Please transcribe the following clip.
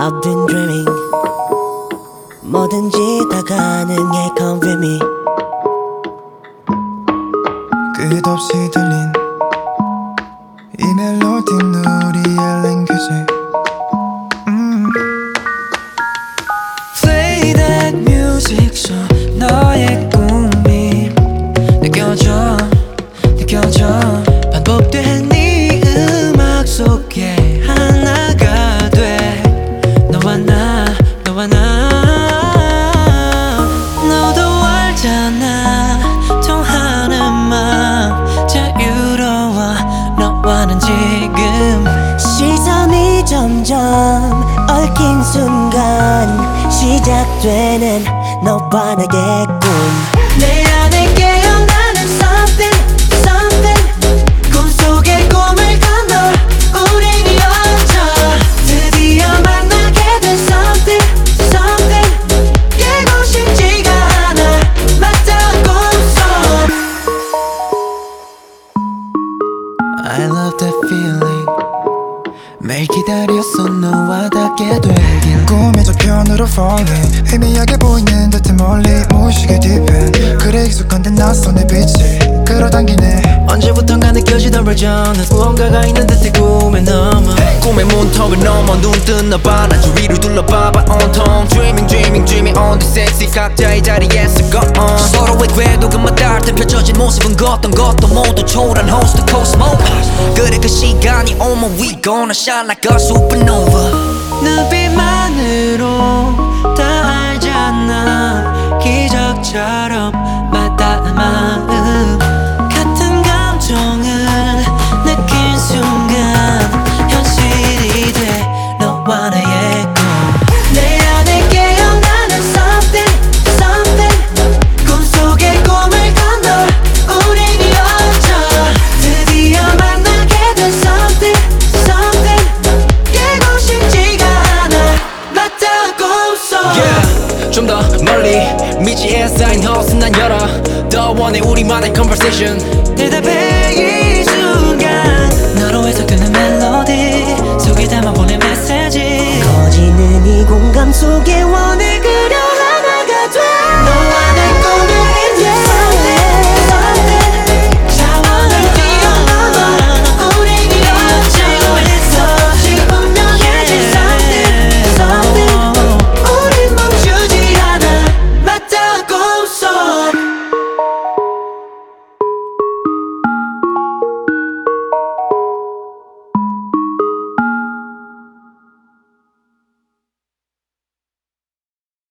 I've been dreaming 뭐든지 다 가능해 come with me 끝없이 들린 이 멜로디는 우리의 랭귀지 Play that music so 너의 꿈이 느껴져 반복된 네 음악 속에 하나가 돼 너와 나 너도 알잖아 통하는 마음 자유로워 너와는 지금 시선이 점점 얽힌 순간 시작되는 너와 나의 꿈 내 안에 깨어나는 something 꿈속의 꿈을 건너 우린 이어져 드디어 만나게 된 something 깨고 싶지가 않아 맞닿은 꿈속 I love that feeling 매일 기다렸어 너와 닿게 되길 꿈의 저편으로 falling 희미하게 보이는 듯한 멀리 무의식의 뒤편 그래 익숙한데 낯선 내 빛이 끌어당기네 언제부턴가 느껴지던 version은 무언가가 있는 듯해 꿈에 넘어 꿈의 문턱을 넘어 눈뜬 너봐 나 주위를 둘러봐봐 온통 Dreaming on the sexy 각자의 자리에서 go on 서로의 궤도가 닿을 때 펼쳐진 모습은 어떤 것도 모두 초월한 host to cosmos 그래 그 시간이 오면 we gonna shine like a supernova 눈빛만으로 다 알잖아 기적처럼 맞닿는 마음 같은 감정을 느낀 순간 현실이 돼 너와 나의 꿈 내 안에 깨어나는 something 꿈속의 꿈을 건너 우린 이어져 드디어 만나게 된 something 깨고 싶지가 않아 맞닿은 꿈속 좀 더 멀리 미지에 쌓인 허스는 난 열어 더 원해 우리만의 conversation 대답해 이 순간 너로 해석되는 멜로디 속에 담아보낸 메시지 커지는 이 공감 속에